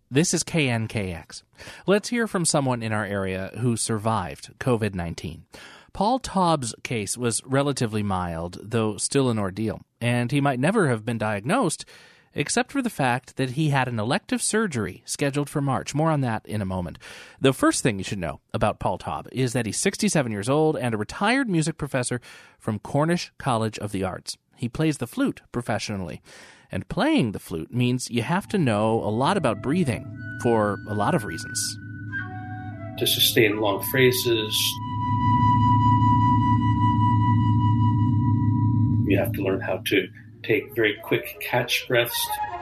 This is KNKX. Let's hear from someone in our area who survived COVID-19. Paul Taub's case was relatively mild, though still an ordeal, and he might never have been diagnosed except for the fact that he had an elective surgery scheduled for March. More on that in a moment. The first thing you should know about Paul Taub is that he's 67 years old and a retired music professor from Cornish College of the Arts. He plays the flute professionally. And playing the flute means you have to know a lot about breathing for a lot of reasons. To sustain long phrases, you have to learn how to take very quick catch breaths.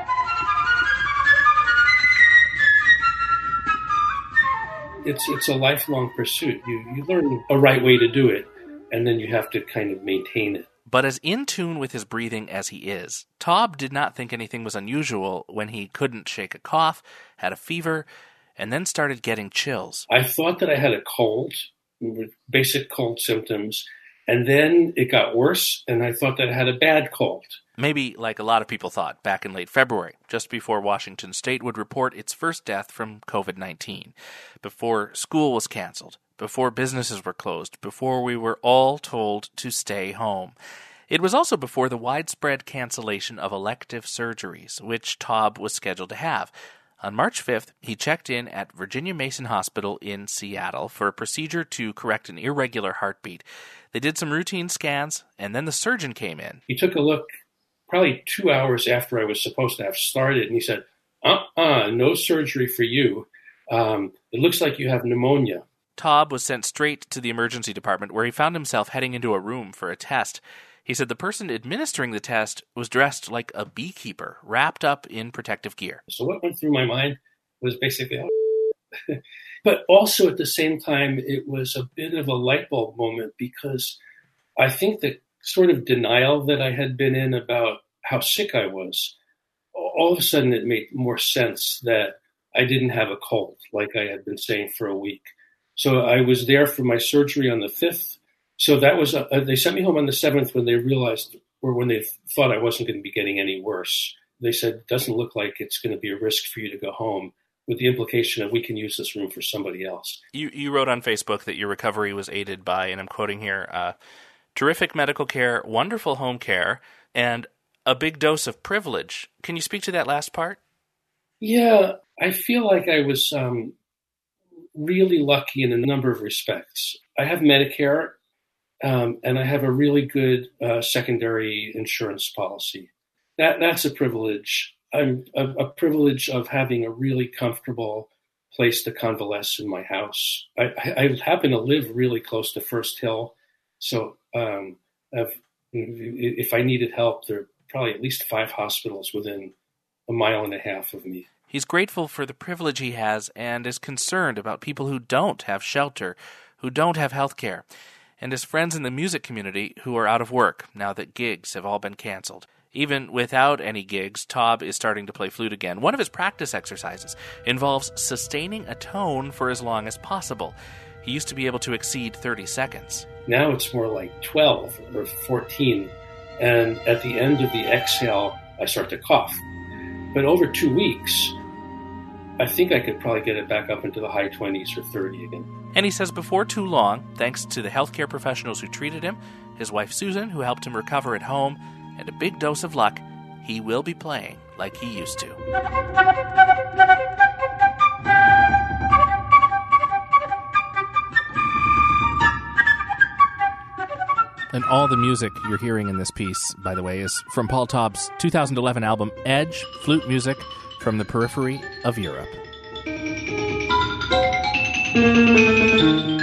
It's a lifelong pursuit. You learn a right way to do it, and then you have to kind of maintain it. But as in tune with his breathing as he is, Taub did not think anything was unusual when he couldn't shake a cough, had a fever, and then started getting chills. I thought that I had a cold, basic cold symptoms, and then it got worse, and I thought that I had a bad cold. Maybe like a lot of people thought back in late February, just before Washington State would report its first death from COVID-19, before school was canceled, before businesses were closed, before we were all told to stay home. It was also before the widespread cancellation of elective surgeries, which Taub was scheduled to have. On March 5th, he checked in at Virginia Mason Hospital in Seattle for a procedure to correct an irregular heartbeat. They did some routine scans, and then the surgeon came in. He took a look probably 2 hours after I was supposed to have started, and he said, no surgery for you. It looks like you have pneumonia. Taub was sent straight to the emergency department, where he found himself heading into a room for a test. He said the person administering the test was dressed like a beekeeper, wrapped up in protective gear. So what went through my mind was basically, but also at the same time, it was a bit of a light bulb moment, because I think the sort of denial that I had been in about how sick I was, all of a sudden it made more sense that I didn't have a cold, like I had been saying for a week. So I was there for my surgery on the 5th. So that was, they sent me home on the 7th when they realized, or when they thought I wasn't going to be getting any worse. They said, it doesn't look like it's going to be a risk for you to go home, with the implication that we can use this room for somebody else. You wrote on Facebook that your recovery was aided by, and I'm quoting here, terrific medical care, wonderful home care, and a big dose of privilege. Can you speak to that last part? Yeah, I feel like I was really lucky in a number of respects. I have Medicare, and I have a really good secondary insurance policy. That's a privilege. I'm a privilege of having a really comfortable place to convalesce in my house. I happen to live really close to First Hill, so if I needed help, there are probably at least 5 hospitals within a mile and a half of me. He's grateful for the privilege he has and is concerned about people who don't have shelter, who don't have health care, and his friends in the music community who are out of work now that gigs have all been canceled. Even without any gigs, Taub is starting to play flute again. One of his practice exercises involves sustaining a tone for as long as possible. He used to be able to exceed 30 seconds. Now it's more like 12 or 14. And at the end of the exhale, I start to cough. But over 2 weeks, I think I could probably get it back up into the high 20s or 30 again. And he says before too long, thanks to the healthcare professionals who treated him, his wife Susan, who helped him recover at home, and a big dose of luck, he will be playing like he used to. And all the music you're hearing in this piece, by the way, is from Paul Taub's 2011 album, Edge, Flute Music from the Periphery of Europe.